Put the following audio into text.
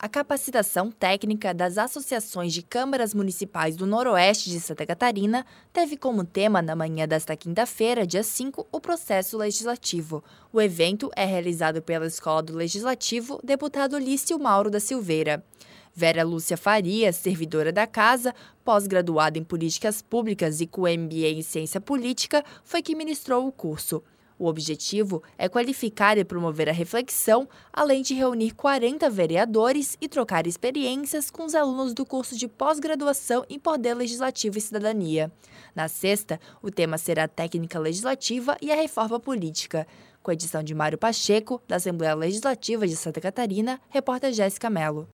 A capacitação técnica das associações de câmaras municipais do Noroeste de Santa Catarina teve como tema, na manhã desta quinta-feira, dia 5, o processo legislativo. O evento é realizado pela Escola do Legislativo, deputado Lício Mauro da Silveira. Vera Lúcia Farias, servidora da Casa, pós-graduada em Políticas Públicas e com MBA em Ciência Política, foi quem ministrou o curso. O objetivo é qualificar e promover a reflexão, além de reunir 40 vereadores e trocar experiências com os alunos do curso de pós-graduação em Poder Legislativo e Cidadania. Na sexta, o tema será a técnica legislativa e a reforma política. Com a edição de Mário Pacheco, da Assembleia Legislativa de Santa Catarina, repórter Jéssica Mello.